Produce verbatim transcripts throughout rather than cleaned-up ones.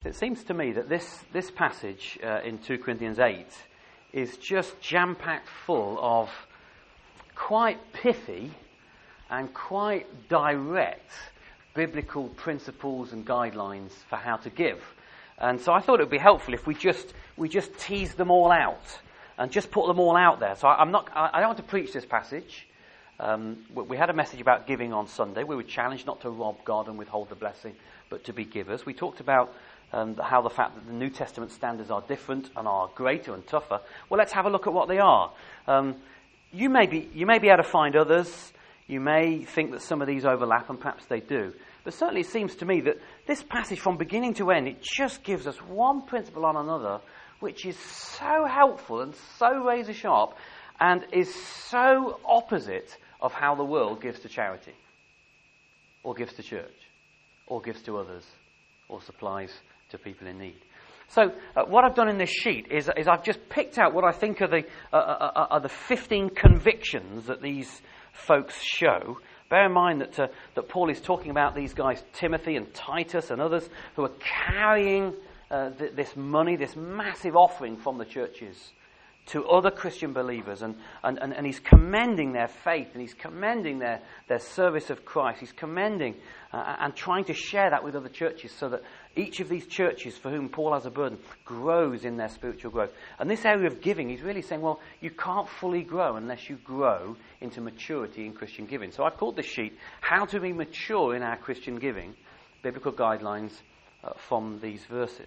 It seems to me that this, this passage uh, in two Corinthians eight is just jam-packed full of quite pithy and quite direct biblical principles and guidelines for how to give. And so I thought it would be helpful if we just we just tease them all out and just put them all out there. So I, I'm not. I, I don't want to preach this passage. Um, we had a message about giving on Sunday. We were challenged not to rob God and withhold the blessing, but to be givers. We talked about um, how the fact that the New Testament standards are different and are greater and tougher. Well, let's have a look at what they are. Um, you may be you may be able to find others. You may think that some of these overlap, and perhaps they do. But certainly it seems to me that this passage from beginning to end, it just gives us one principle on another, which is so helpful and so razor sharp and is so opposite of how the world gives to charity, or gives to church, or gives to others, or supplies to people in need. So uh, what I've done in this sheet is, is I've just picked out what I think are the, uh, uh, are the fifteen convictions that these folks show. Bear in mind that, uh, that Paul is talking about these guys, Timothy and Titus and others, who are carrying uh, th- this money, this massive offering from the churches to other Christian believers, and, and, and, and he's commending their faith, and he's commending their, their service of Christ. He's commending uh, and trying to share that with other churches so that each of these churches for whom Paul has a burden grows in their spiritual growth. And this area of giving, he's really saying, well, you can't fully grow unless you grow into maturity in Christian giving. So I've called this sheet, How to Be Mature in Our Christian Giving, Biblical Guidelines uh, from these verses.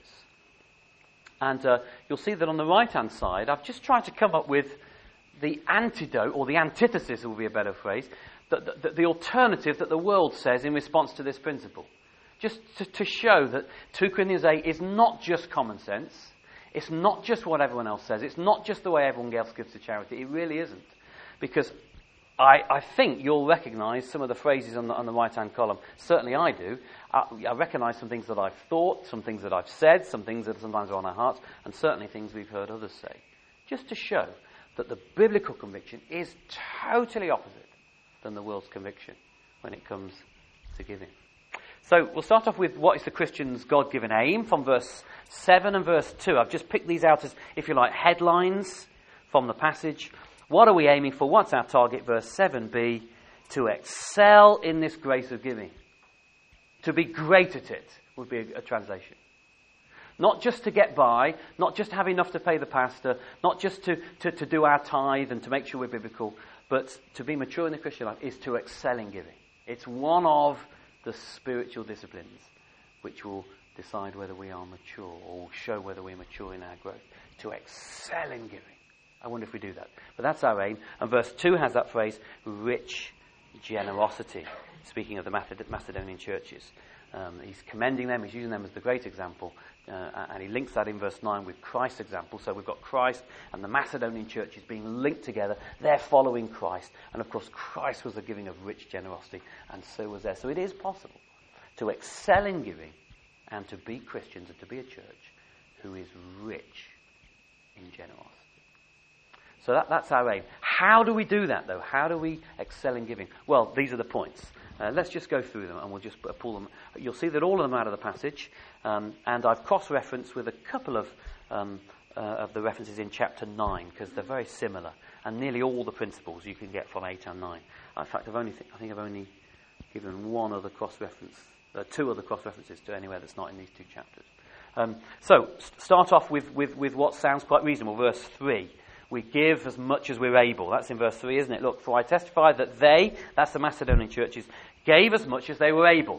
And uh, you'll see that on the right-hand side, I've just tried to come up with the antidote, or the antithesis will be a better phrase, the, the, the alternative that the world says in response to this principle. Just to, to show that two Corinthians eight is not just common sense, it's not just what everyone else says, it's not just the way everyone else gives to charity, it really isn't. Because I, I think you'll recognise some of the phrases on the, on the right-hand column. Certainly I do. I, I recognise some things that I've thought, some things that I've said, some things that sometimes are on our hearts, and certainly things we've heard others say. Just to show that the biblical conviction is totally opposite than the world's conviction when it comes to giving. So we'll start off with what is the Christian's God-given aim from verse seven and verse two. I've just picked these out as, if you like, headlines from the passage. What are we aiming for? What's our target? Verse seven b, to excel in this grace of giving. To be great at it would be a, a translation. Not just to get by, not just to have enough to pay the pastor, not just to, to, to do our tithe and to make sure we're biblical, but to be mature in the Christian life is to excel in giving. It's one of the spiritual disciplines which will decide whether we are mature or show whether we're mature in our growth. To excel in giving. I wonder if we do that. But that's our aim. And verse two has that phrase, rich generosity. Speaking of the Macedonian churches. Um, he's commending them, he's using them as the great example. Uh, and he links that in verse nine with Christ's example. So we've got Christ and the Macedonian churches being linked together. They're following Christ. And of course, Christ was the giving of rich generosity. And so was there. So it is possible to excel in giving and to be Christians and to be a church who is rich in generosity. So that, that's our aim. How do we do that, though? How do we excel in giving? Well, these are the points. Uh, let's just go through them, and we'll just pull them. You'll see that all of them are out of the passage, um, and I've cross-referenced with a couple of um, uh, of the references in chapter nine, because they're very similar, and nearly all the principles you can get from eight and nine. In fact, I've only th- I think I've only given one other cross-reference, uh, two other cross-references to anywhere that's not in these two chapters. Um, so, st- start off with, with, with what sounds quite reasonable, verse three. We give as much as we're able. That's in verse three, isn't it? Look, for I testify that they, that's the Macedonian churches, gave as much as they were able.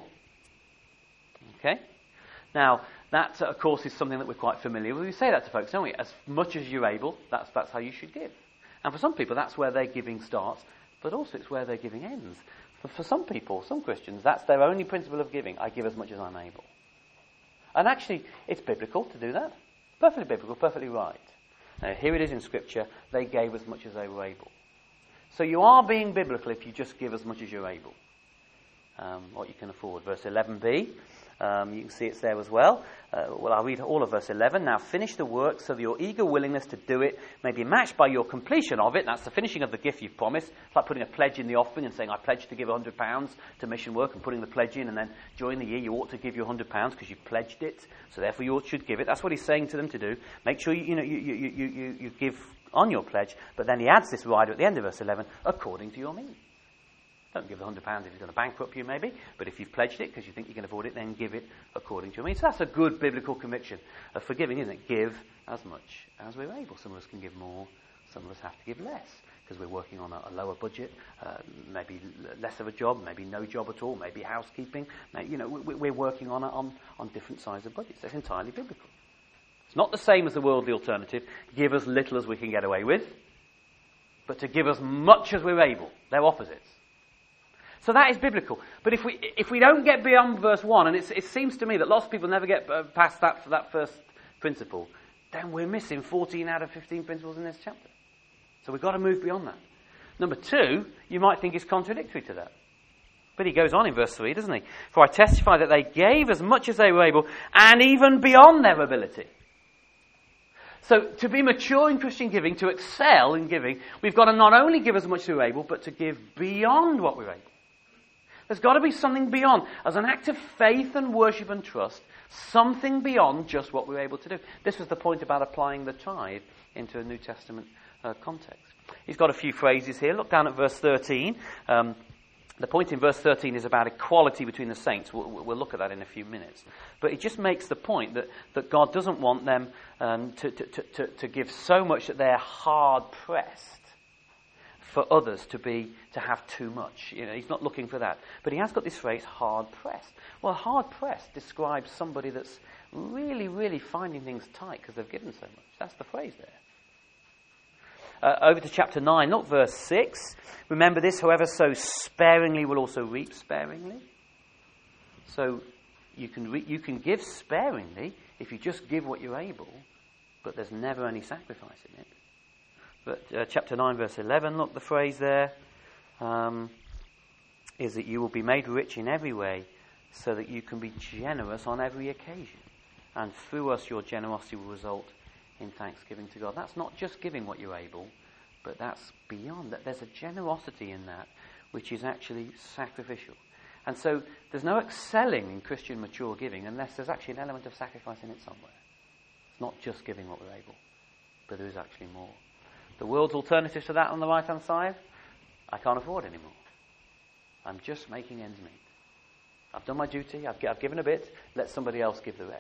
Okay? Now, that, of course, is something that we're quite familiar with. We say that to folks, don't we? As much as you're able, that's, that's how you should give. And for some people, that's where their giving starts, but also it's where their giving ends. For, for some people, some Christians, that's their only principle of giving. I give as much as I'm able. And actually, it's biblical to do that. Perfectly biblical, perfectly right. Now, here it is in Scripture, they gave as much as they were able. So you are being biblical if you just give as much as you're able. Um, what you can afford. Verse eleven b, Um, you can see it's there as well. Uh, well, I'll read all of verse eleven. Now finish the work so that your eager willingness to do it may be matched by your completion of it. That's the finishing of the gift you've promised. It's like putting a pledge in the offering and saying, I pledge to give one hundred pounds to mission work, and putting the pledge in, and then during the year you ought to give your one hundred pounds because you pledged it. So therefore you should give it. That's what he's saying to them to do. Make sure you, you, know, you, you, you, you, you give on your pledge, but then he adds this rider at the end of verse eleven, according to your means. Don't give the one hundred pounds if he's going to bankrupt you, maybe. But if you've pledged it because you think you can afford it, then give it according to your means. So that's a good biblical conviction of forgiving, isn't it? Give as much as we're able. Some of us can give more. Some of us have to give less because we're working on a, a lower budget, uh, maybe less of a job, maybe no job at all, maybe housekeeping. Maybe, you know, we, we're working on, a, on on different sizes of budgets. That's entirely biblical. It's not the same as the worldly alternative. Give as little as we can get away with, but to give as much as we're able. They're opposites. So that is biblical. But if we if we don't get beyond verse one, and it's, it seems to me that lots of people never get past that that first principle, then we're missing fourteen out of fifteen principles in this chapter. So we've got to move beyond that. Number two, you might think is contradictory to that. But he goes on in verse three, doesn't he? For I testify that they gave as much as they were able, and even beyond their ability. So to be mature in Christian giving, to excel in giving, we've got to not only give as much as we're able, but to give beyond what we're able. There's got to be something beyond. As an act of faith and worship and trust, something beyond just what we're able to do. This was the point about applying the tithe into a New Testament uh, context. He's got a few phrases here. Look down at verse thirteen. Um, the point in verse thirteen is about equality between the saints. We'll, we'll look at that in a few minutes. But it just makes the point that, that God doesn't want them um, to, to, to, to give so much that they're hard-pressed for others to be to have too much. You know, he's not looking for that. But he has got this phrase, hard-pressed. Well, hard-pressed describes somebody that's really, really finding things tight because they've given so much. That's the phrase there. Uh, over to chapter nine, look, verse six. Remember this, whoever sows sparingly will also reap sparingly. So you can re- you can give sparingly if you just give what you're able, but there's never any sacrifice in it. But uh, chapter nine, verse eleven, look, the phrase there um, is that you will be made rich in every way so that you can be generous on every occasion. And through us, your generosity will result in thanksgiving to God. That's not just giving what you're able, but that's beyond that. There's a generosity in that which is actually sacrificial. And so there's no excelling in Christian mature giving unless there's actually an element of sacrifice in it somewhere. It's not just giving what we're able, but there is actually more. The world's alternative to that on the right-hand side, I can't afford anymore. I'm just making ends meet. I've done my duty, I've, I've given a bit, let somebody else give the rest.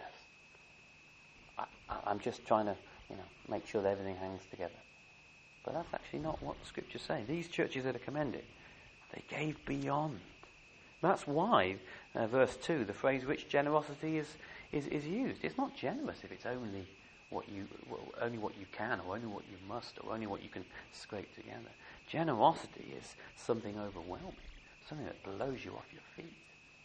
I, I, I'm just trying to, you know, make sure that everything hangs together. But that's actually not what the Scriptures say. These churches that are commended, they gave beyond. That's why, uh, verse two, the phrase rich generosity is, is, is used. It's not generous if it's only what you well, only what you can, or only what you must, or only what you can scrape together. Generosity is something overwhelming, something that blows you off your feet.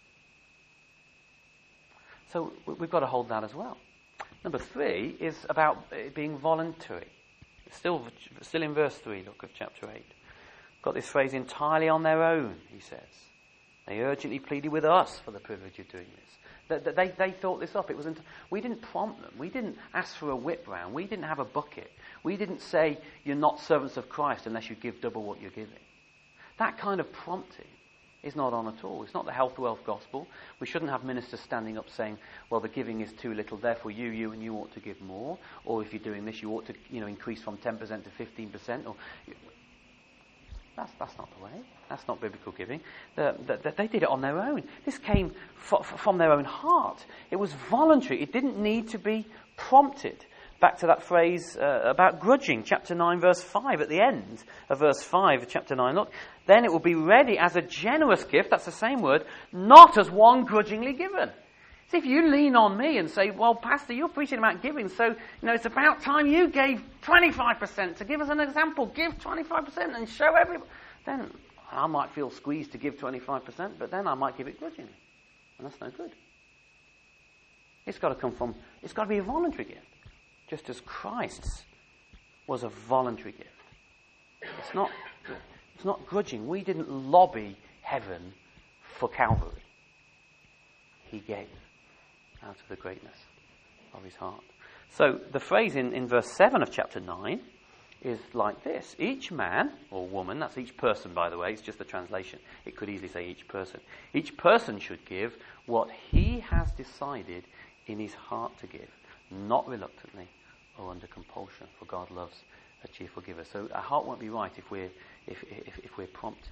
So we've got to hold that as well. Number three is about it being voluntary. Still, still in verse three, look at chapter eight. Got this phrase, entirely on their own, he says. They urgently pleaded with us for the privilege of doing this. They, they, they thought this up. It wasn't. We didn't prompt them. We didn't ask for a whip round. We didn't have a bucket. We didn't say, you're not servants of Christ unless you give double what you're giving. That kind of prompting is not on at all. It's not the health wealth gospel. We shouldn't have ministers standing up saying, well, the giving is too little, therefore you, you, and you ought to give more. Or if you're doing this, you ought to, you know, increase from ten percent to fifteen percent. Or That's, that's not the way. That's not biblical giving. The, the, they did it on their own. This came f- from their own heart. It was voluntary. It didn't need to be prompted. Back to that phrase uh, about grudging, chapter nine, verse five, at the end of verse five of chapter nine. Look, then it will be ready as a generous gift, that's the same word, not as one grudgingly given. See, if you lean on me and say, well, Pastor, you're preaching about giving, so, you know, it's about time you gave twenty-five percent to give us an example. Give twenty-five percent and show everybody. Then I might feel squeezed to give twenty-five percent, but then I might give it grudgingly. And that's no good. It's got to come from, it's got to be a voluntary gift. Just as Christ's was a voluntary gift. It's not, it's not grudging. We didn't lobby heaven for Calvary. He gave. out of the greatness of his heart. So the phrase in, in verse seven of chapter nine is like this. Each man or woman, that's each person by the way, it's just a translation. It could easily say each person. Each person should give what he has decided in his heart to give, not reluctantly or under compulsion, for God loves a cheerful giver. So our heart won't be right if we're, if, if, if we're prompted.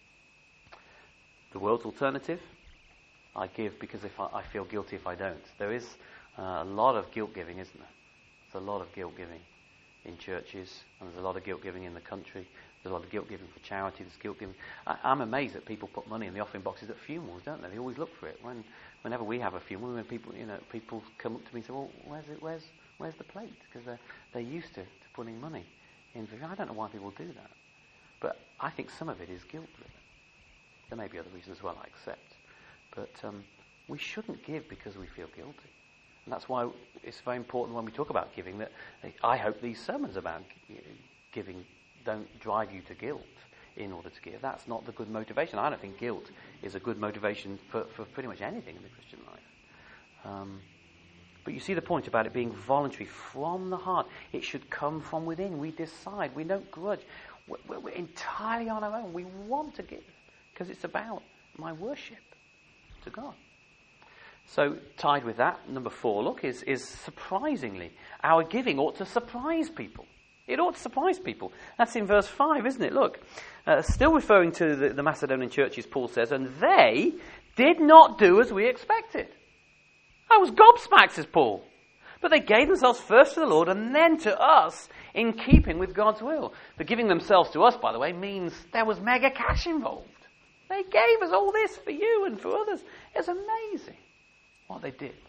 The world's alternative, I give because if I, I feel guilty if I don't. There is uh, a lot of guilt giving, isn't there? There's a lot of guilt giving in churches, and there's a lot of guilt giving in the country. There's a lot of guilt giving for charity. There's guilt giving. I, I'm amazed that people put money in the offering boxes at funerals, don't they? They always look for it. When, whenever we have a funeral, when people, you know, people come up to me and say, "Well, where's it? Where's, where's the plate?" Because they're they're used to, to putting money in. I don't know why people do that, but I think some of it is guilt driven. There may be other reasons as well, I accept, but um, we shouldn't give because we feel guilty. And that's why it's very important when we talk about giving that I hope these sermons about giving don't drive you to guilt in order to give. That's not the good motivation. I don't think guilt is a good motivation for, for pretty much anything in the Christian life. Um, but you see the point about it being voluntary from the heart. It should come from within. We decide. We don't grudge. We're, we're entirely on our own. We want to give because it's about my worship to God. So, tied with that, number four, look, is, is surprisingly, our giving ought to surprise people. It ought to surprise people. That's in verse five, isn't it? Look, uh, still referring to the, the Macedonian churches, Paul says, and they did not do as we expected. I was gobsmacked, says Paul. But they gave themselves first to the Lord and then to us in keeping with God's will. The giving themselves to us, by the way, means there was mega cash involved. They gave us all this for you and for others. It's amazing what they did.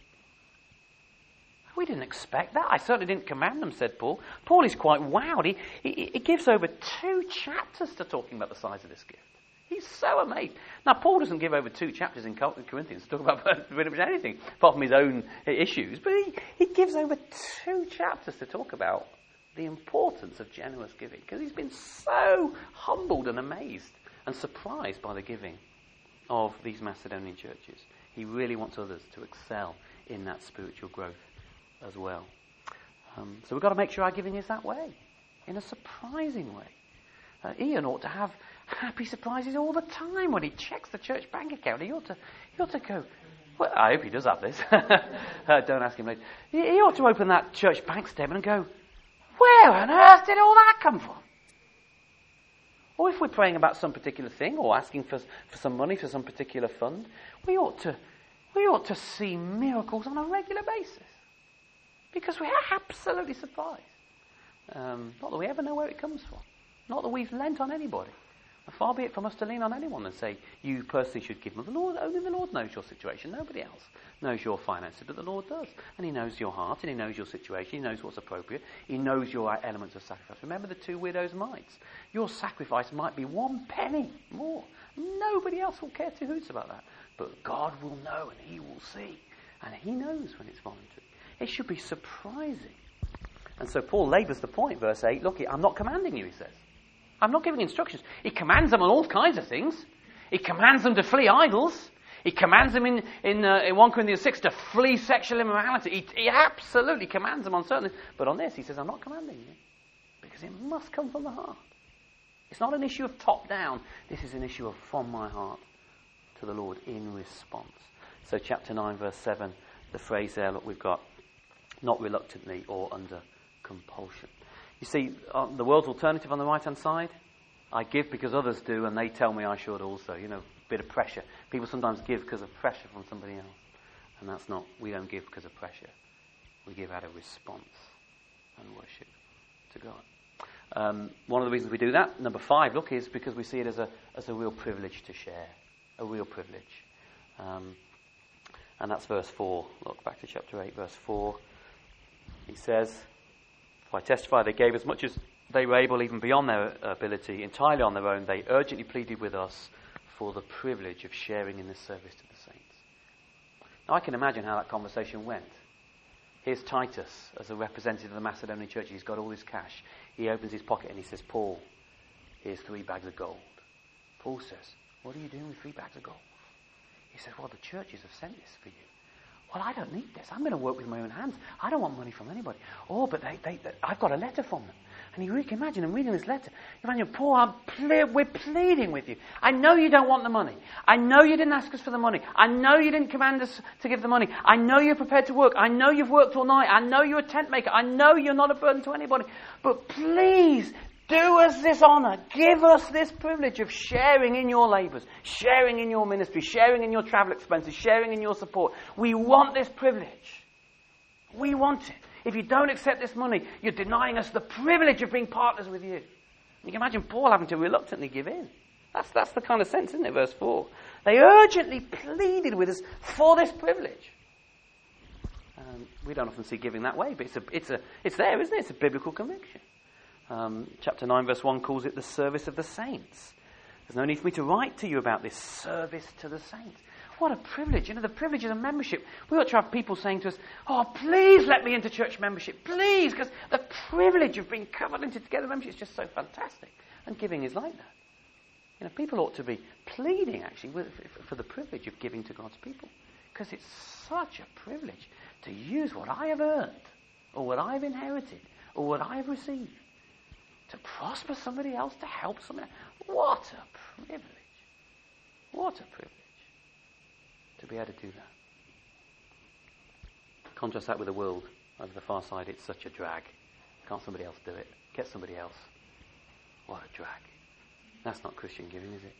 We didn't expect that. I certainly didn't command them, said Paul. Paul is quite wowed. He, he, he gives over two chapters to talking about the size of this gift. He's so amazed. Now, Paul doesn't give over two chapters in Corinthians to talk about pretty much anything, apart from his own issues. But he, he gives over two chapters to talk about the importance of generous giving, because he's been so humbled and amazed and surprised by the giving of these Macedonian churches. He really wants others to excel in that spiritual growth as well. Um, so we've got to make sure our giving is that way, in a surprising way. Uh, Ian ought to have happy surprises all the time when he checks the church bank account. He ought to, he ought to go, well, I hope he does have this. uh, don't ask him later. He, he ought to open that church bank statement and go, where on earth did all that come from? Or if we're praying about some particular thing or asking for, for some money for some particular fund, we ought to we ought to see miracles on a regular basis. Because we are absolutely surprised. Um, not that we ever know where it comes from. Not that we've lent on anybody. And far be it from us to lean on anyone and say, you personally should give them. The Lord, only the Lord knows your situation. Nobody else knows your finances, but the Lord does. And he knows your heart, and he knows your situation. He knows what's appropriate. He knows your elements of sacrifice. Remember the two widows' mites. Your sacrifice might be one penny more. Nobody else will care two hoots about that. But God will know, and he will see. And he knows when it's voluntary. It should be surprising. And so Paul labours the point, verse eight. Look, I'm not commanding you, he says. I'm not giving instructions. He commands them on all kinds of things. He commands them to flee idols. He commands them in, in, uh, in First Corinthians six to flee sexual immorality. He, he absolutely commands them on certain things. But on this, he says, I'm not commanding you. Because it must come from the heart. It's not an issue of top down. This is an issue of from my heart to the Lord in response. So chapter nine, verse seven, the phrase there, look, we've got not reluctantly or under compulsion. You see, on the world's alternative on the right-hand side, I give because others do and they tell me I should also. You know, a bit of pressure. People sometimes give because of pressure from somebody else. And that's not, we don't give because of pressure. We give out of response and worship to God. Um, one of the reasons we do that, number five, look, is because we see it as a as a real privilege to share. A real privilege. Um, and that's verse four. Look back to chapter eight, verse four. He says, I testify they gave as much as they were able, even beyond their ability, entirely on their own. They urgently pleaded with us for the privilege of sharing in this service to the saints. Now I can imagine how that conversation went. Here's Titus as a representative of the Macedonian church. He's got all this cash. He opens his pocket and he says, Paul, here's three bags of gold. Paul says, what are you doing with three bags of gold? He says, well, the churches have sent this for you. Well, I don't need this. I'm going to work with my own hands. I don't want money from anybody. Oh, but they, they, they, I've got a letter from them. And you can imagine them reading this letter. You imagine, Paul, I'm ple- we're pleading with you. I know you don't want the money. I know you didn't ask us for the money. I know you didn't command us to give the money. I know you're prepared to work. I know you've worked all night. I know you're a tent maker. I know you're not a burden to anybody. But please, do us this honour. Give us this privilege of sharing in your labours, sharing in your ministry, sharing in your travel expenses, sharing in your support. We want this privilege. We want it. If you don't accept this money, you're denying us the privilege of being partners with you. You can imagine Paul having to reluctantly give in. That's, that's the kind of sense, isn't it? Verse four. They urgently pleaded with us for this privilege. Um, we don't often see giving that way, but it's, a, it's, a, it's there, isn't it? It's a biblical conviction. Um, chapter nine, verse one calls it the service of the saints. There's no need for me to write to you about this service to the saints. What a privilege. You know, the privileges of membership. We ought to have people saying to us, oh, please let me into church membership. Please, because the privilege of being covered into together membership is just so fantastic. And giving is like that. You know, people ought to be pleading, actually, with, for the privilege of giving to God's people. Because it's such a privilege to use what I have earned, or what I've inherited, or what I've received, to prosper somebody else, to help somebody else. What a privilege. What a privilege to be able to do that. Contrast that with the world over the far side. It's such a drag. Can't somebody else do it? Get somebody else. What a drag. That's not Christian giving, is it?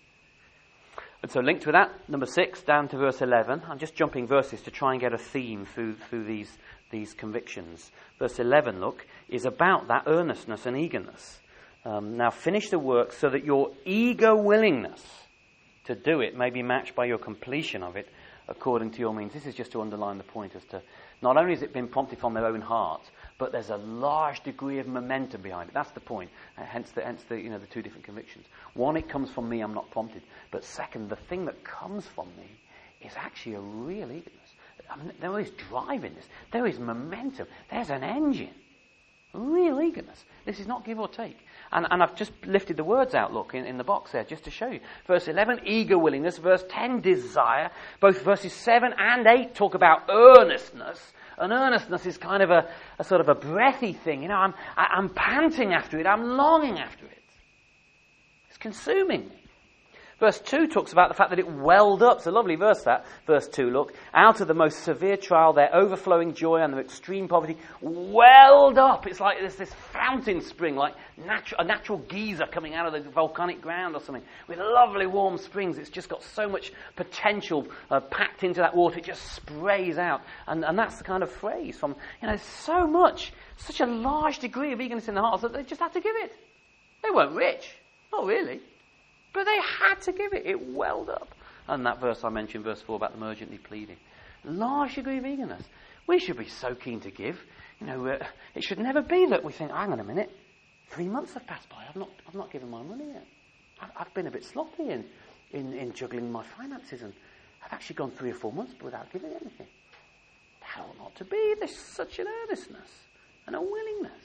And so linked with that, number six, down to verse eleven. I'm just jumping verses to try and get a theme through, through these, these convictions. Verse eleven, look, is about that earnestness and eagerness. Um, now finish the work so that your eager willingness to do it may be matched by your completion of it according to your means. This is just to underline the point as to not only has it been prompted from their own heart, but there's a large degree of momentum behind it. That's the point. Uh, hence, the, hence the you know the two different convictions. One, it comes from me. I'm not prompted. But second, the thing that comes from me is actually a real eagerness. I mean, there is drive in this. There is momentum. There's an engine. Real eagerness. This is not give or take. And, and I've just lifted the words out, look, in, in the box there, just to show you. Verse eleven, eager willingness. Verse ten, desire. Both verses seven and eight talk about earnestness. And earnestness is kind of a, a sort of a breathy thing. You know, I'm, I, I'm panting after it. I'm longing after it. It's consuming me. Verse two talks about the fact that it welled up. It's a lovely verse, that. Verse two, look. Out of the most severe trial, their overflowing joy and their extreme poverty welled up. It's like there's this fountain spring, like natu- a natural geyser coming out of the volcanic ground or something, with lovely warm springs. It's just got so much potential uh, packed into that water. It just sprays out. And, and that's the kind of phrase from, you know, so much, such a large degree of eagerness in the hearts that they just had to give it. They weren't rich. Not really. But they had to give it. It welled up. And that verse I mentioned, verse four, about them urgently pleading. Large degree of eagerness. We should be so keen to give. You know, uh, it should never be that we think, hang on a minute, three months have passed by. I've not, I've not given my money yet. I've, I've been a bit sloppy in, in, in juggling my finances, and I've actually gone three or four months without giving anything. That ought not to be. There's such an earnestness and a willingness.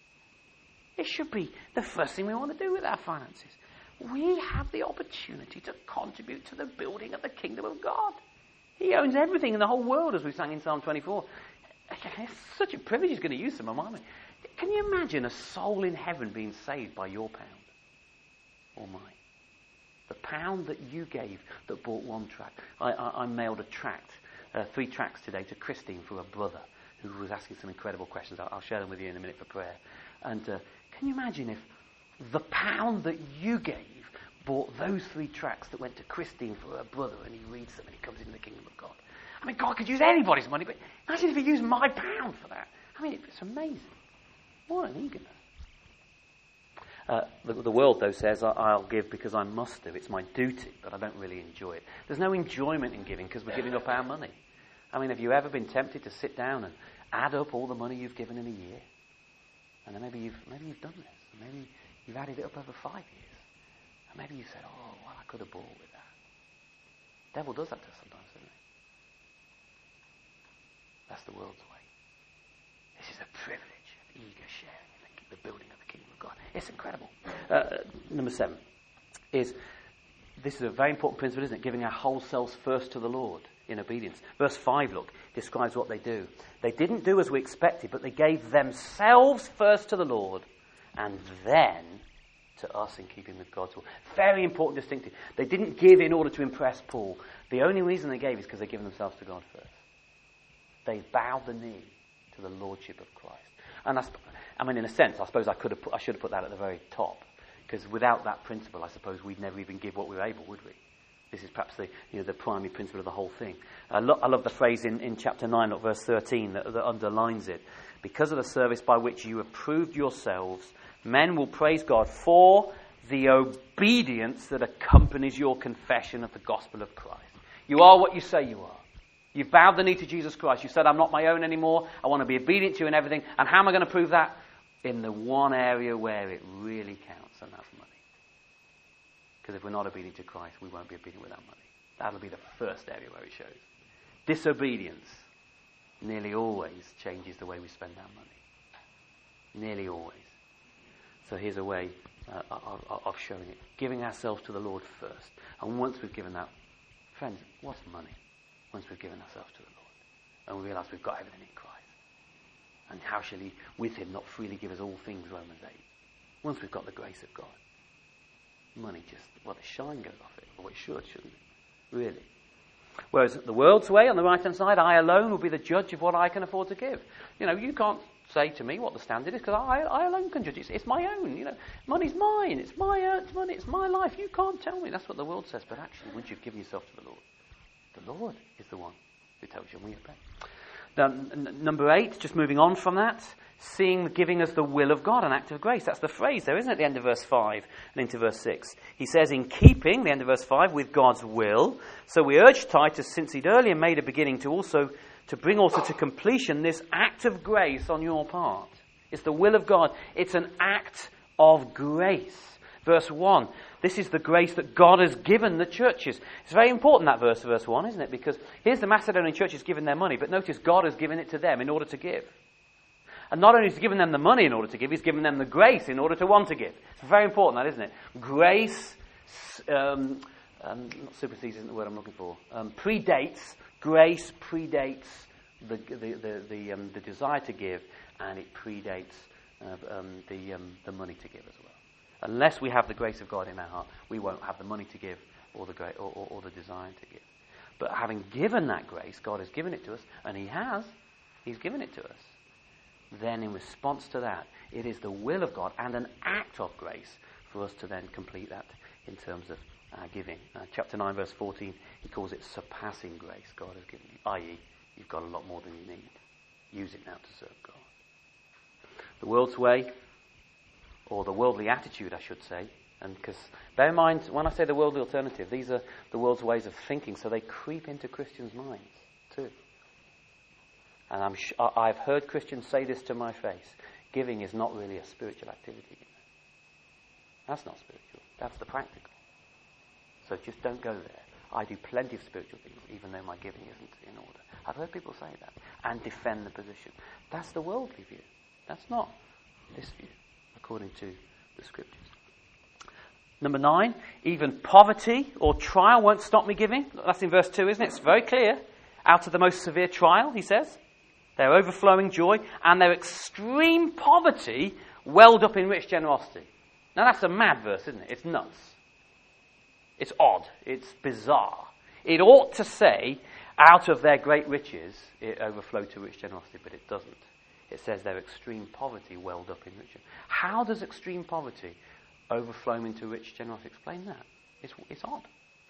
It should be the first thing we want to do with our finances. We have the opportunity to contribute to the building of the kingdom of God. He owns everything in the whole world, as we sang in Psalm twenty-four. It's such a privilege. He's going to use some of mine. Can you imagine a soul in heaven being saved by your pound or mine? The pound that you gave that bought one tract. I, I, I mailed a tract, uh, three tracts today to Christine for a brother who was asking some incredible questions. I'll, I'll share them with you in a minute for prayer. And uh, can you imagine if the pound that you gave bought those three tracts that went to Christine for her brother, and he reads them and he comes into the kingdom of God? I mean, God could use anybody's money, but imagine if he used my pound for that. I mean, it's amazing. What an eagerness. Uh, the, the world, though, says, I'll give because I must do. It's my duty, but I don't really enjoy it. There's no enjoyment in giving because we're giving up our money. I mean, have you ever been tempted to sit down and add up all the money you've given in a year? And then maybe you've, maybe you've done this. And maybe you've added it up over five years. And maybe you said, oh, well, I could have bought with that. The devil does that to us sometimes, doesn't he? That's the world's way. This is a privilege of eager sharing in the building of the kingdom of God. It's incredible. Uh, number seven is, this is a very important principle, isn't it? Giving our whole selves first to the Lord. in obedience. Verse five, look, describes what they do. They didn't do as we expected, but they gave themselves first to the Lord and then to us in keeping with God's will. Very important distinctive. They didn't give in order to impress Paul. The only reason they gave is because they've given themselves to God first. They bowed the knee to the lordship of Christ. And I, I mean, in a sense, I suppose I could have put, I should have put that at the very top, because without that principle, I suppose we'd never even give what we were able, would we? This is perhaps the, you know, the primary principle of the whole thing. I, lo- I love the phrase in, in chapter nine, look, verse thirteen, that, that underlines it. Because of the service by which you have proved yourselves, men will praise God for the obedience that accompanies your confession of the gospel of Christ. You are what you say you are. You've bowed the knee to Jesus Christ. You've said, I'm not my own anymore. I want to be obedient to you in everything. And how am I going to prove that? In the one area where it really counts, and that's money. Because if we're not obedient to Christ, we won't be obedient without money. That'll be the first area where it shows. Disobedience nearly always changes the way we spend our money. Nearly always. So here's a way uh, of, of showing it. Giving ourselves to the Lord first. And once we've given that, friends, what's money? Once we've given ourselves to the Lord and we realise we've got everything in Christ. And how shall he, with him, not freely give us all things, Romans eight. Once we've got the grace of God, money just, well, the shine goes off it, or it should, shouldn't it? Really. Whereas the world's way, on the right-hand side, I alone will be the judge of what I can afford to give. You know, you can't say to me what the standard is, because I, I alone can judge it. It's, it's my own, you know. Money's mine. It's my earned money. It's my life. You can't tell me. That's what the world says. But actually, once you've given yourself to the Lord, the Lord is the one who tells you, and we obey. Now, n- number eight, just moving on from that, seeing the giving as the will of God, an act of grace. That's the phrase there, isn't it, at the end of verse five and into verse six. He says, in keeping, the end of verse five, with God's will. So we urge Titus, since he'd earlier made a beginning, to also to bring also to completion this act of grace on your part. It's the will of God. It's an act of grace. Verse one, this is the grace that God has given the churches. It's very important, that verse, verse one, isn't it? Because here's the Macedonian churches giving their money, but notice God has given it to them in order to give. And not only has he given them the money in order to give, he's given them the grace in order to want to give. It's very important, that, isn't it? Grace, um, um, not supersedes isn't the word I'm looking for, um, predates, grace predates the the the, the, um, the desire to give, and it predates uh, um, the um, the money to give as well. Unless we have the grace of God in our heart, we won't have the money to give or the gra- or, or, or the desire to give. But having given that grace, God has given it to us, and he has, he's given it to us. Then in response to that, it is the will of God and an act of grace for us to then complete that in terms of uh, giving. Uh, chapter nine, verse fourteen, he calls it surpassing grace God has given you, that is, you've got a lot more than you need. Use it now to serve God. The world's way, or the worldly attitude, I should say, and because bear in mind, when I say the worldly alternative, these are the world's ways of thinking, so they creep into Christians' minds too. And I'm sh- I've heard Christians say this to my face: giving is not really a spiritual activity. You know? That's not spiritual. That's the practical. So just don't go there. I do plenty of spiritual things, even though my giving isn't in order. I've heard people say that and defend the position. That's the worldly view. That's not this view, according to the scriptures. Number nine, even poverty or trial won't stop me giving. That's in verse two, isn't it? It's very clear. Out of the most severe trial, he says, their overflowing joy and their extreme poverty welled up in rich generosity. Now that's a mad verse, isn't it? It's nuts. It's odd. It's bizarre. It ought to say, out of their great riches, it overflowed to rich generosity, but it doesn't. It says their extreme poverty welled up in rich generosity. How does extreme poverty overflow into rich generosity? Explain that. It's, it's odd.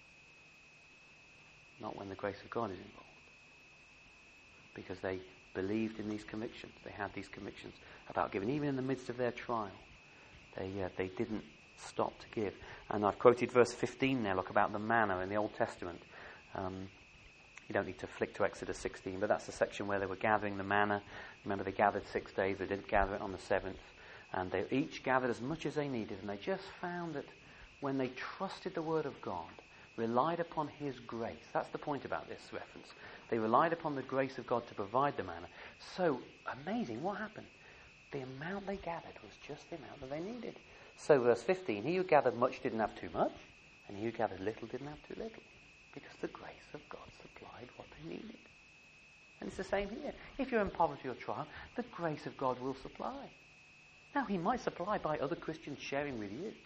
Not when the grace of God is involved. Because they believed in these convictions. They had these convictions about giving. Even in the midst of their trial, they uh, they didn't stop to give. And I've quoted verse fifteen there, look, about the manna in the Old Testament. Um, you don't need to flick to Exodus sixteen, but that's the section where they were gathering the manna. Remember, they gathered six days. They didn't gather it on the seventh. And they each gathered as much as they needed. And they just found that when they trusted the word of God, relied upon his grace. That's the point about this reference. They relied upon the grace of God to provide the manna. So amazing, what happened? The amount they gathered was just the amount that they needed. So verse fifteen, he who gathered much didn't have too much, and he who gathered little didn't have too little. Because the grace of God supplied supplied what they needed. And it's the same here. If you're in poverty or trial, the grace of God will supply. Now, he might supply by other Christians sharing with you.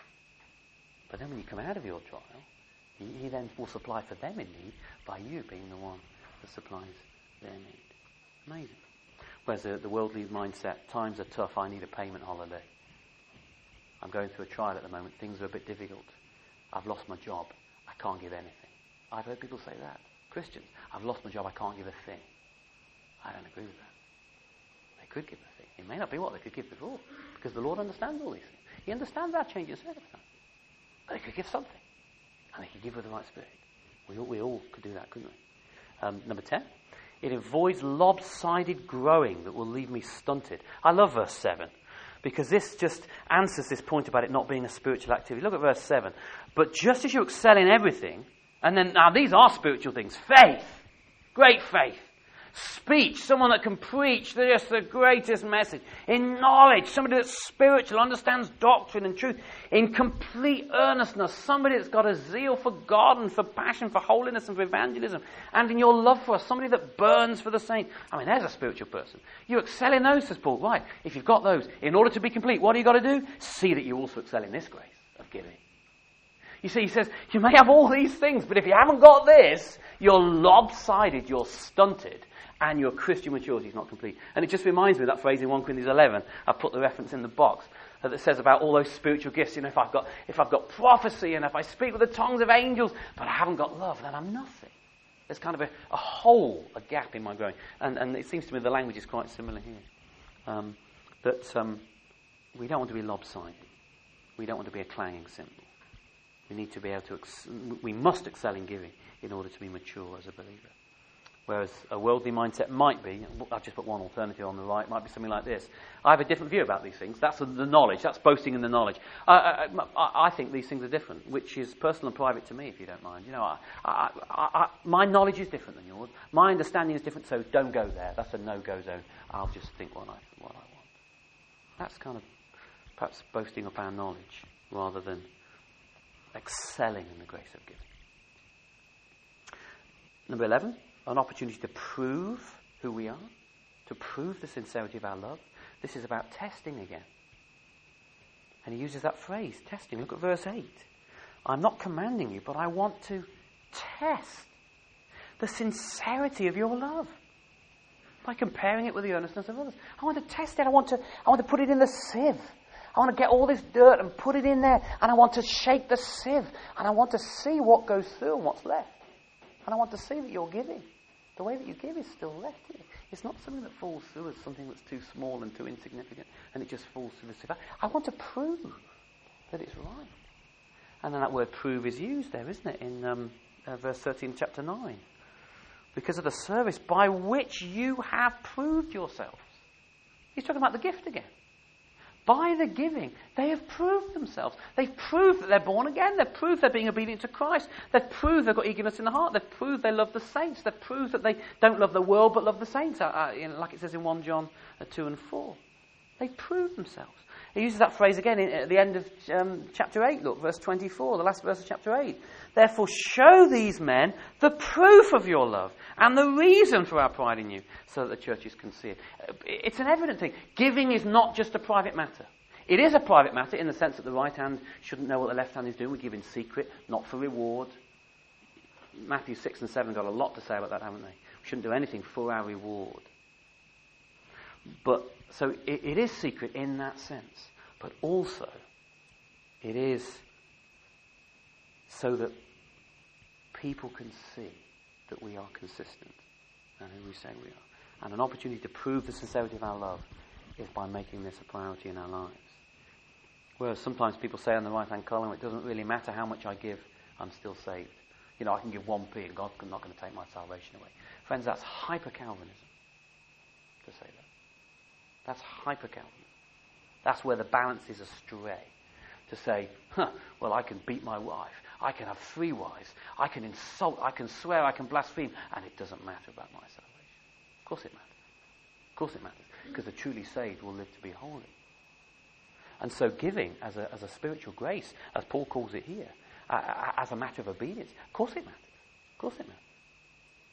But then when you come out of your trial, he, he then will supply for them in need by you being the one that supplies their need. Amazing. Whereas the, the worldly mindset, times are tough, I need a payment holiday. I'm going through a trial at the moment, things are a bit difficult. I've lost my job, I can't give anything. I've heard people say that. Christians, I've lost my job, I can't give a thing. I don't agree with that. They could give a thing. It may not be what they could give before, because the Lord understands all these things. He understands our changing circumstances. But they could give something. And they could give with the right spirit. We all, we all could do that, couldn't we? Um, number ten. It avoids lopsided growing that will leave me stunted. I love verse seven, because this just answers this point about it not being a spiritual activity. Look at verse seven. But just as you excel in everything, and then, now these are spiritual things. Faith. Great faith. Speech, someone that can preach just the greatest message. In knowledge, somebody that's spiritual, understands doctrine and truth. In complete earnestness, somebody that's got a zeal for God and for passion, for holiness and for evangelism. And in your love for us, somebody that burns for the saints. I mean, there's a spiritual person. You excel in those, says Paul. Right, if you've got those, in order to be complete, what do you got to do? See that you also excel in this grace of giving. You see, he says, you may have all these things, but if you haven't got this, you're lopsided, you're stunted. And your Christian maturity is not complete. And it just reminds me of that phrase in First Corinthians eleven. I put the reference in the box uh, that says about all those spiritual gifts. You know, if I've got if I've got prophecy and if I speak with the tongues of angels, but I haven't got love, then I'm nothing. There's kind of a, a hole, a gap in my growing. And and it seems to me the language is quite similar here. Um, that um, we don't want to be lopsided. We don't want to be a clanging cymbal. We need to be able to. Ex- we must excel in giving in order to be mature as a believer. Whereas a worldly mindset might be, I've just put one alternative on the right, might be something like this. I have a different view about these things. That's the knowledge. That's boasting in the knowledge. I, I, I think these things are different, which is personal and private to me, if you don't mind. You know, I, I, I, my knowledge is different than yours. My understanding is different, so don't go there. That's a no-go zone. I'll just think what I, what I want. That's kind of perhaps boasting up our knowledge rather than excelling in the grace of giving. Number eleven. An opportunity to prove who we are, to prove the sincerity of our love. This is about testing again. And he uses that phrase, testing. Look at verse eight. I'm not commanding you, but I want to test the sincerity of your love by comparing it with the earnestness of others. I want to test it. I want to, I want to put it in the sieve. I want to get all this dirt and put it in there, and I want to shake the sieve, and I want to see what goes through and what's left. And I want to see that you're giving. The way that you give is still left here. It's not something that falls through as something that's too small and too insignificant, and it just falls through the sieve. I want to prove that it's right. And then that word prove is used there, isn't it, in um, uh, verse thirteen, chapter nine. Because of the service by which you have proved yourselves. He's talking about the gift again. By the giving, they have proved themselves. They've proved that they're born again. They've proved they're being obedient to Christ. They've proved they've got eagerness in the heart. They've proved they love the saints. They've proved that they don't love the world but love the saints, uh, uh, you know, like it says in First John uh, two and four. They've proved themselves. He uses that phrase again in, at the end of um, chapter eight. Look, verse twenty-four, the last verse of chapter eight. Therefore show these men the proof of your love and the reason for our pride in you, so that the churches can see it. It's an evident thing. Giving is not just a private matter. It is a private matter in the sense that the right hand shouldn't know what the left hand is doing. We give in secret, not for reward. Matthew six and seven got a lot to say about that, haven't they? We shouldn't do anything for our reward. But so it, it is secret in that sense. But also, it is so that people can see that we are consistent and who we say we are. And an opportunity to prove the sincerity of our love is by making this a priority in our lives. Whereas sometimes people say on the right-hand column, it doesn't really matter how much I give, I'm still saved. You know, I can give one p and God's not going to take my salvation away. Friends, that's hyper-Calvinism to say that. That's hyper-Calvinism. That's where the balance is astray. To say, huh, well, I can beat my wife. I can have three wives. I can insult. I can swear. I can blaspheme. And it doesn't matter about my salvation. Of course it matters. Of course it matters. Because the truly saved will live to be holy. And so giving as a, as a spiritual grace, as Paul calls it here, uh, as a matter of obedience, of course it matters. Of course it matters.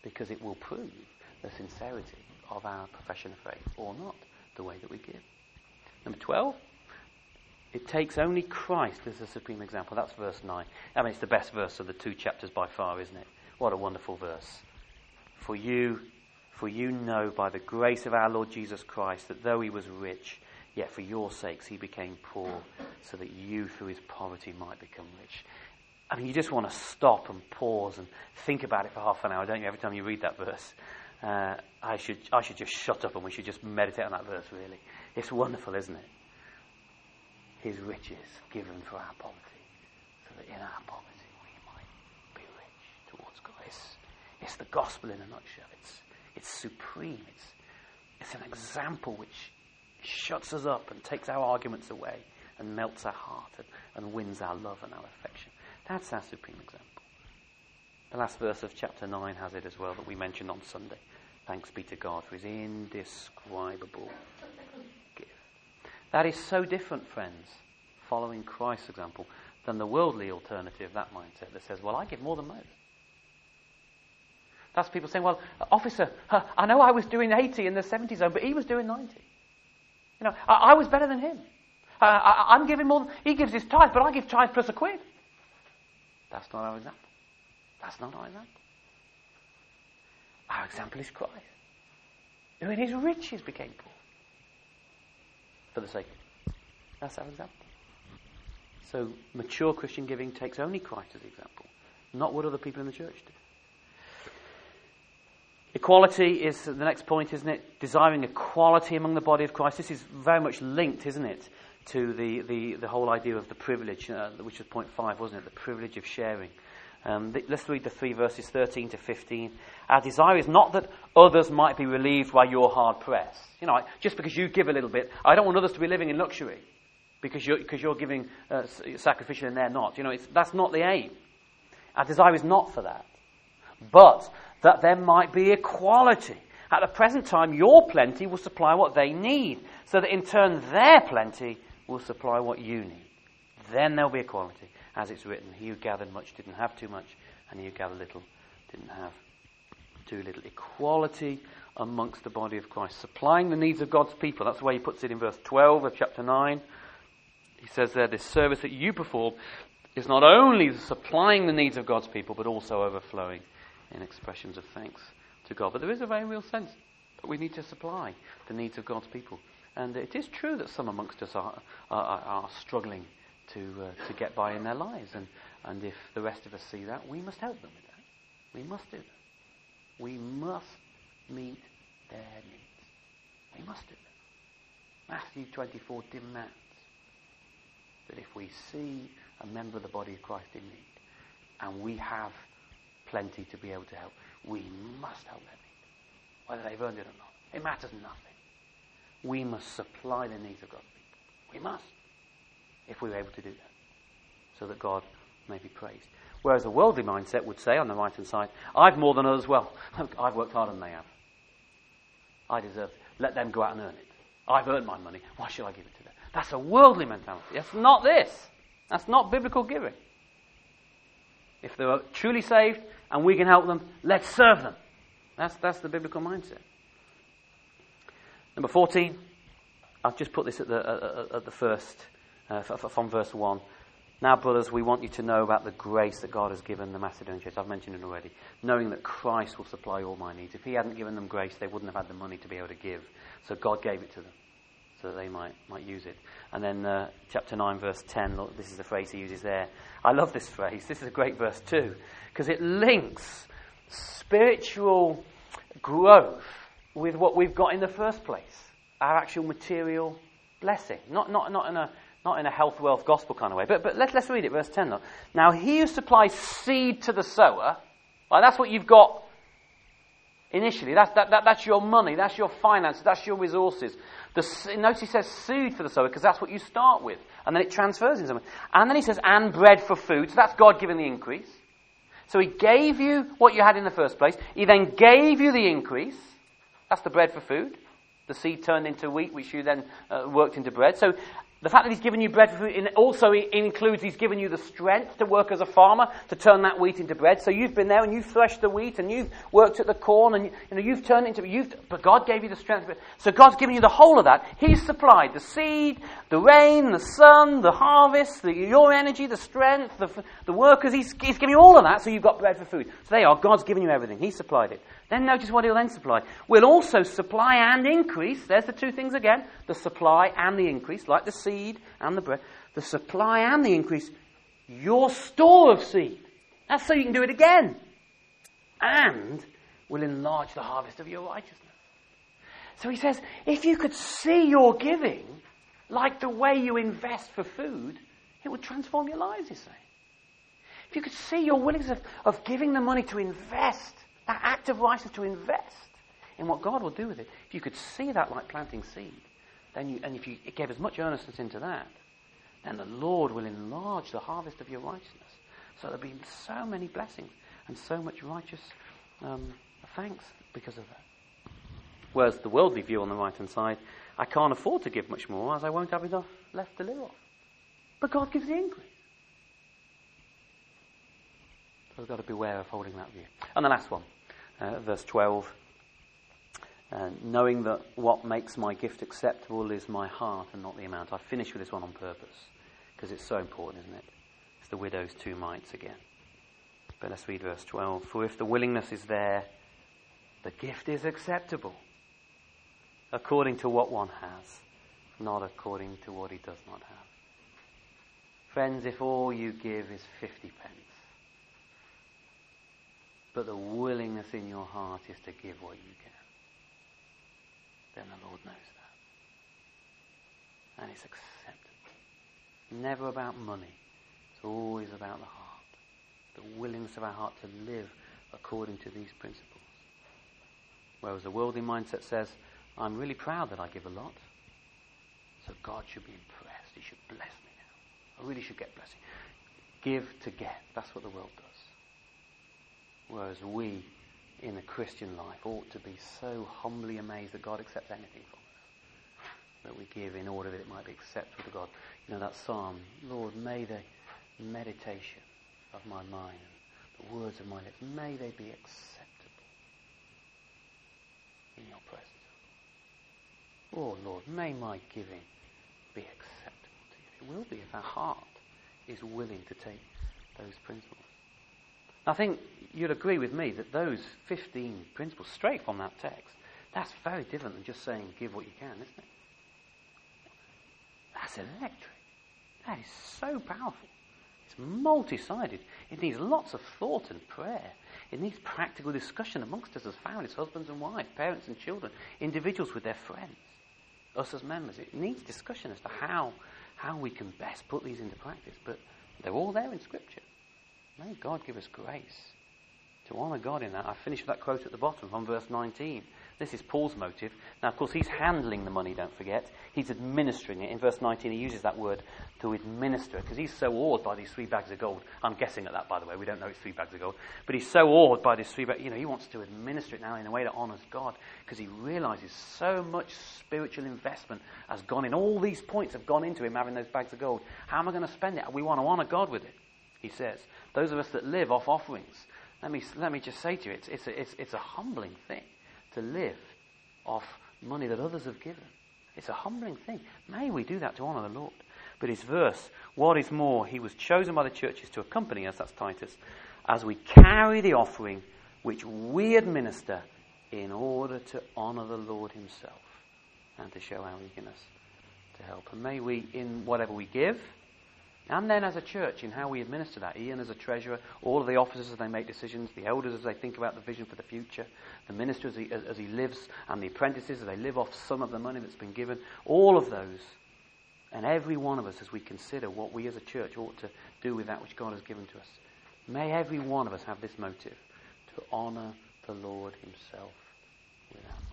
because it will prove the sincerity of our profession of faith, or not, the way that we give. Number twelve, it takes only Christ as a supreme example. That's verse nine. I mean, it's the best verse of the two chapters by far, isn't it? What a wonderful verse. For you, for you know by the grace of our Lord Jesus Christ that though he was rich, yet for your sakes he became poor, so that you through his poverty might become rich. I mean, you just want to stop and pause and think about it for half an hour, don't you, every time you read that verse? Uh, I should I should just shut up and we should just meditate on that verse, really. It's wonderful, isn't it? His riches given for our poverty, so that in our poverty we might be rich towards God. It's, it's the gospel in a nutshell. It's it's supreme. It's it's an example which shuts us up and takes our arguments away and melts our heart and, and wins our love and our affection. That's our supreme example. The last verse of chapter nine has it as well, that we mentioned on Sunday. Thanks be to God for his indescribable gift. That is so different, friends, following Christ's example, than the worldly alternative, that mindset that says, well, I give more than most. That's people saying, well, officer, I know I was doing eighty in the seventy zone, but he was doing ninety. You know, I, I was better than him. Uh, I, I'm giving more than, he gives his tithe, but I give tithe plus a quid. That's not our example. That's not our example. Our example is Christ, who in his riches became poor for the sake of it. That's our example. So mature Christian giving takes only Christ as the example, not what other people in the church do. Equality is the next point, isn't it? Desiring equality among the body of Christ. This is very much linked, isn't it, to the, the, the whole idea of the privilege, uh, which was point five, wasn't it? The privilege of sharing. Um, th- let's read the three verses, thirteen to fifteen. Our desire is not that others might be relieved while you're hard pressed. You know, like, just because you give a little bit, I don't want others to be living in luxury because you're, because you're giving uh, sacrificially and they're not. You know, it's, that's not the aim. Our desire is not for that. But that there might be equality. At the present time, your plenty will supply what they need, so that in turn their plenty will supply what you need. Then there'll be equality. As it's written, he who gathered much didn't have too much, and he who gathered little didn't have too little. Equality amongst the body of Christ, supplying the needs of God's people. That's the way he puts it in verse twelve of chapter nine. He says there, this service that you perform is not only supplying the needs of God's people, but also overflowing in expressions of thanks to God. But there is a very real sense that we need to supply the needs of God's people. And it is true that some amongst us are, are, are struggling to uh, to get by in their lives, and, and if the rest of us see that, we must help them with that. We must do that. We must meet their needs. We must do that. Matthew twenty-four demands that if we see a member of the body of Christ in need, and we have plenty to be able to help, we must help their need, whether they've earned it or not. It matters nothing. We must supply the needs of God's people. We must, if we're able to do that, so that God may be praised. Whereas a worldly mindset would say on the right-hand side, I've more than others. Well, I've worked harder than they have. I deserve it. Let them go out and earn it. I've earned my money. Why should I give it to them? That's a worldly mentality. That's not this. That's not biblical giving. If they're truly saved and we can help them, let's serve them. That's, that's the biblical mindset. Number fourteen, I've just put this at the, uh, at the first, uh, from verse one. Now, brothers, we want you to know about the grace that God has given the Macedonian church. I've mentioned it already. Knowing that Christ will supply all my needs. If he hadn't given them grace, they wouldn't have had the money to be able to give. So God gave it to them, so that they might, might use it. And then uh, chapter nine, verse ten, look, this is the phrase he uses there. I love this phrase. This is a great verse too, because it links spiritual growth with what we've got in the first place. Our actual material blessing. Not not not in a not in a health, wealth, gospel kind of way. But but let's let's read it, verse ten. Look. Now he who supplies seed to the sower, well, that's what you've got initially. That's that, that that's your money, that's your finances, that's your resources. The, notice he says seed for the sower because that's what you start with, and then it transfers into something. And then he says and bread for food. So that's God giving the increase. So he gave you what you had in the first place. He then gave you the increase. That's the bread for food. The seed turned into wheat, which you then uh, worked into bread. So The fact that he's given you bread for food also includes he's given you the strength to work as a farmer, to turn that wheat into bread. So you've been there and you've threshed the wheat and you've worked at the corn and you know you've turned it into you've but God gave you the strength. So God's given you the whole of that. He's supplied the seed, the rain, the sun, the harvest, the, your energy, the strength, the, the workers. He's, he's given you all of that, so you've got bread for food. So there you are. God's given you everything. He's supplied it. Then notice what he'll then supply. We'll also supply and increase. There's the two things again. The supply and the increase, like the seed and the bread. The supply and the increase. Your store of seed. That's so you can do it again. And will enlarge the harvest of your righteousness. So he says, if you could see your giving like the way you invest for food, it would transform your lives, he's saying. If you could see your willingness of, of giving the money to invest, that act of righteousness to invest in what God will do with it, if you could see that like planting seed, then you, and if you gave as much earnestness into that, then the Lord will enlarge the harvest of your righteousness. So there'll be so many blessings and so much righteous um, thanks because of that. Whereas the worldly view on the right-hand side, I can't afford to give much more as I won't have enough left to live off. But God gives the increase. So we've got to beware of holding that view. And the last one, uh, verse twelve. Uh, knowing that what makes my gift acceptable is my heart and not the amount. I finish with this one on purpose because it's so important, isn't it? It's the widow's two mites again. But let's read verse twelve. For if the willingness is there, the gift is acceptable, according to what one has, not according to what he does not have. Friends, if all you give is fifty pence, but the willingness in your heart is to give what you can, then the Lord knows that. And it's acceptable. Never about money. It's always about the heart. The willingness of our heart to live according to these principles. Whereas the worldly mindset says, I'm really proud that I give a lot, so God should be impressed. He should bless me now. I really should get blessing. Give to get. That's what the world does. Whereas we, in the Christian life, ought to be so humbly amazed that God accepts anything from us, that we give in order that it might be acceptable to God. You know that psalm, Lord, may the meditation of my mind and the words of my lips, may they be acceptable in your presence. Oh Lord, may my giving be acceptable to you. It will be if our heart is willing to take those principles. I think you'd agree with me that those fifteen principles, straight from that text, that's very different than just saying give what you can, isn't it? That's electric. That is so powerful. It's multi-sided. It needs lots of thought and prayer. It needs practical discussion amongst us as families, husbands and wives, parents and children, individuals with their friends, us as members. It needs discussion as to how, how we can best put these into practice. But they're all there in Scripture. May God give us grace to honour God in that. I finished with that quote at the bottom from verse nineteen. This is Paul's motive. Now, of course, he's handling the money, don't forget. He's administering it. In verse nineteen, he uses that word to administer, because he's so awed by these three bags of gold. I'm guessing at that, by the way. We don't know it's three bags of gold. But he's so awed by these three bags. You know, he wants to administer it now in a way that honours God, because he realises so much spiritual investment has gone in. All these points have gone into him having those bags of gold. How am I going to spend it? We want to honour God with it, he says. Those of us that live off offerings, let me let me just say to you, it's it's a, it's, it's a humbling thing to live off money that others have given. It's a humbling thing. May we do that to honour the Lord. But his verse, what is more, he was chosen by the churches to accompany us, that's Titus, as we carry the offering which we administer in order to honour the Lord himself and to show our eagerness to help. And may we, in whatever we give, and then as a church, in how we administer that, Ian as a treasurer, all of the officers as they make decisions, the elders as they think about the vision for the future, the minister as he, as, as he lives, and the apprentices as they live off some of the money that's been given, all of those, and every one of us as we consider what we as a church ought to do with that which God has given to us. May every one of us have this motive, to honour the Lord himself with our